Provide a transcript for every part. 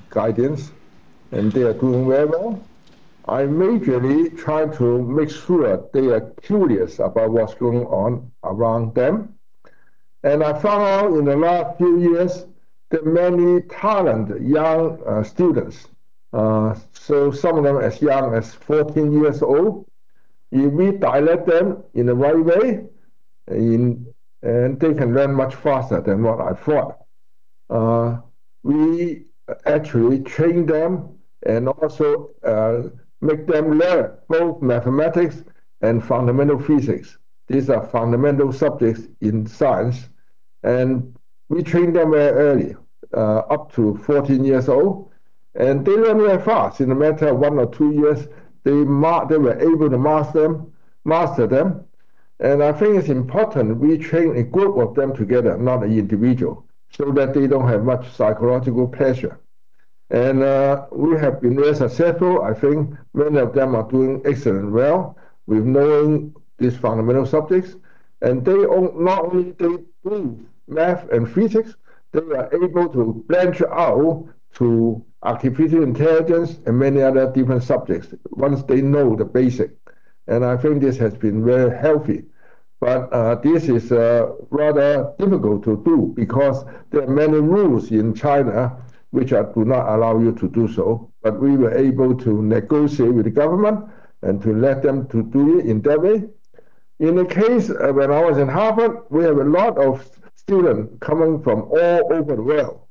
guidance, and they are doing very well. I majorly try to make sure they are curious about what's going on around them. And I found out in the last few years that many talented young students, so some of them as young as 14 years old, if we direct them in the right way, in, and they can learn much faster than what I thought. Uh, we actually train them and also make them learn both mathematics and fundamental physics. These are fundamental subjects in science, and we train them very early, up to 14 years old, and they learn very fast. In a matter of 1 or 2 years, they were able to master them. And I think it's important we train a group of them together, not an individual, so that they don't have much psychological pressure. And we have been very successful. I think many of them are doing excellent well with knowing these fundamental subjects. And not only they do math and physics, they are able to branch out to artificial intelligence and many other different subjects once they know the basic. And I think this has been very healthy. But this is rather difficult to do because there are many rules in China which do not allow you to do so. But we were able to negotiate with the government and to let them to do it in that way. In the case when I was in Harvard, we have a lot of students coming from all over the world.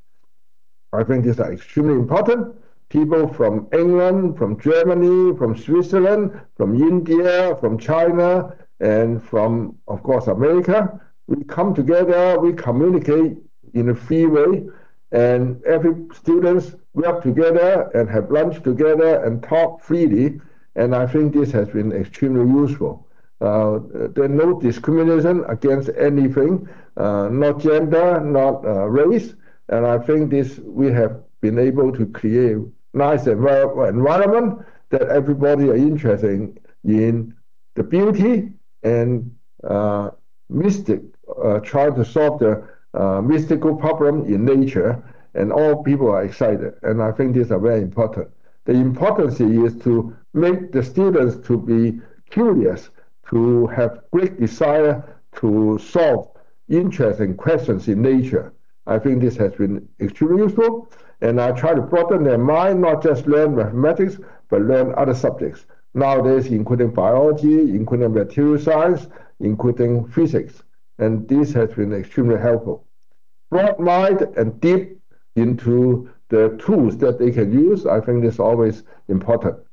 I think these are extremely important. People from England, from Germany, from Switzerland, from India, from China, and from, of course, America. We come together, we communicate in a free way, and every students work together and have lunch together and talk freely. And I think this has been extremely useful. There's no discrimination against anything, not gender, not race. And I think this we have been able to create nice environment that everybody are interested in the beauty and mystic, trying to solve the mystical problem in nature, and all people are excited. And I think these are very important. The importance is to make the students to be curious, to have great desire to solve interesting questions in nature. I think this has been extremely useful, and I try to broaden their mind, not just learn mathematics, but learn other subjects. Nowadays, including biology, including material science, including physics, and this has been extremely helpful. Broad mind and deep into the tools that they can use, I think is always important.